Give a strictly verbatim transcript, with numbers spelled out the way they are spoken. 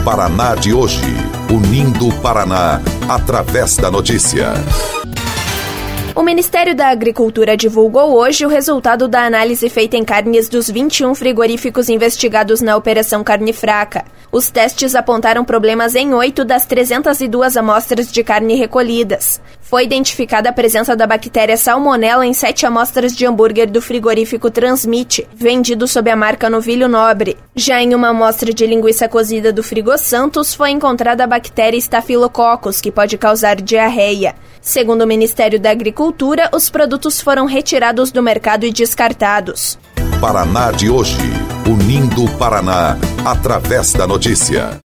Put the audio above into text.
Paraná de hoje, unindo o Paraná através da notícia. O Ministério da Agricultura divulgou hoje o resultado da análise feita em carnes dos vinte e um frigoríficos investigados na Operação Carne Fraca. Os testes apontaram problemas em oito das trezentas e duas amostras de carne recolhidas. Foi identificada a presença da bactéria Salmonella em sete amostras de hambúrguer do frigorífico Transmite, vendido sob a marca Novilho Nobre. Já em uma amostra de linguiça cozida do Frigo Santos, foi encontrada a bactéria Staphylococcus, que pode causar diarreia. Segundo o Ministério da Agricultura, os produtos foram retirados do mercado e descartados. Paraná de hoje, unindo o Paraná através da notícia.